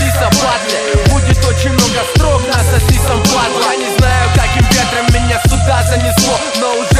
сиса, падли. Будет очень много строк, насоси сам, падла. Я не знаю, каким ветром меня сюда занесло, но уже